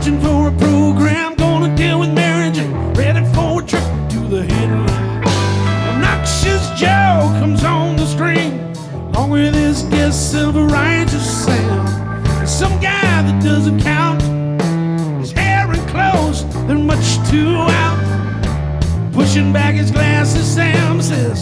searching for a program, gonna deal with marriage and ready for a trip to the headline. Obnoxious Joe comes on the screen, along with his guest self-righteous Sam. And some guy that doesn't count, his hair and clothes, they're much too out. Pushing back his glasses, Sam says,